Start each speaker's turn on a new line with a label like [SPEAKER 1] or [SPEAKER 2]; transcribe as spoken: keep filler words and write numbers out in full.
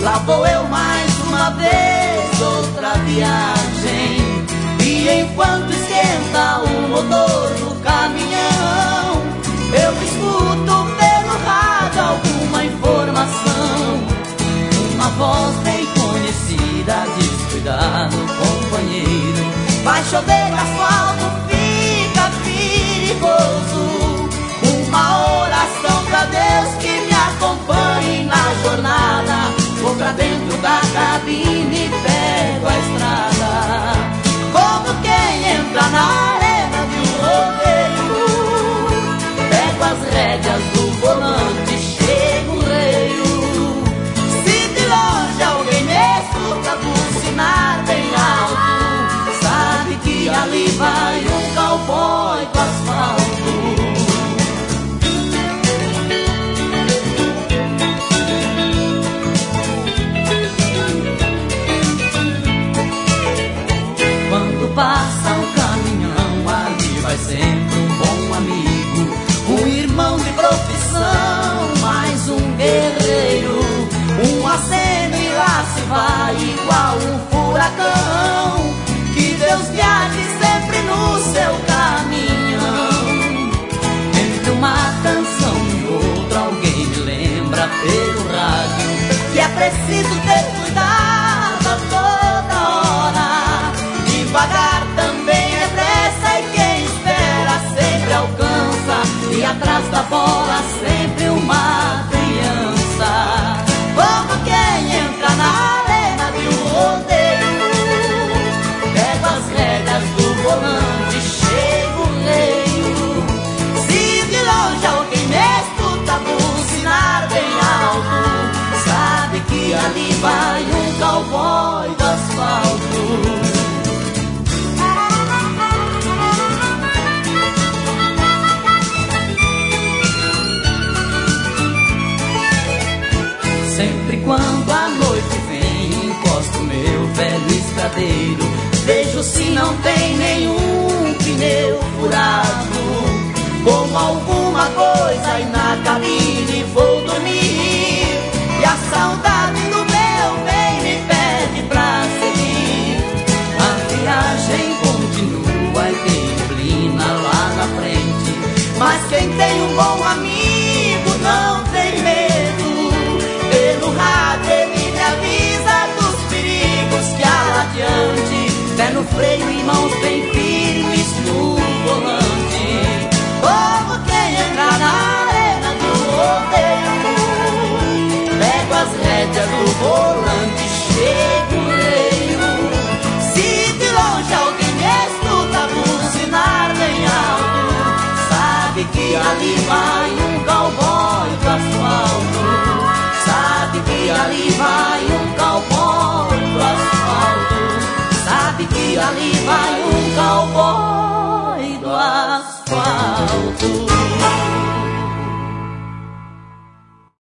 [SPEAKER 1] Lá vou eu mais uma vez, outra viagem. E enquanto esquenta o motor do caminhão, eu escuto pelo rádio alguma informação. Uma voz bem conhecida diz: cuidado, companheiro, vai chover, asfalto fica perigoso. Uma oração pra Deus que me acompanhe na jornada. Vou pra dentro da cabine e pego a estrada, como quem entra na arena de um rodeio. Pego as rédeas do volante, chego no reio. Se de longe alguém me escuta buzinar bem alto, sabe que ali vai um cowboy do asfalto. Passa o caminhão, ali vai sempre um bom amigo, um irmão de profissão, mais um guerreiro. Um aceno e lá se vai igual um furacão. Que Deus guiade sempre no seu caminhão. Entre uma canção e outra alguém me lembra pelo rádio que é preciso ter cuidado a toda hora. Devagar também é pressa e quem espera sempre alcança. E atrás da bola sempre uma criança. Como quem entra na arena de um rodeio. Pego as rédeas do volante, chego no reio. Se de longe alguém me escuta buzinar bem alto, sabe que ali vai um cowboy do asfalto. Sempre quando a noite vem, encosto meu velho estradeiro, vejo se não tem nenhum pneu furado. Como alguma coisa aí na cabine vou dormir, e a saudade do meu bem me pede pra seguir. A viagem continua e tem neblina lá na frente, mas quem tem um bom amigo não tem medo. Pelo rádio ele me avisa dos perigos que há adiante. Pé no freio e mãos bem firmes no volante. Como quem entra na arena do rodeio. Pego as rédeas do volante, chego no reio. Se de longe alguém me escuta buzinar bem alto, sabe que ali vai um cowboy do asfalto. Sabe que ali vai um cowboy do asfalto. Sabe que ali vai um cowboy do asfalto.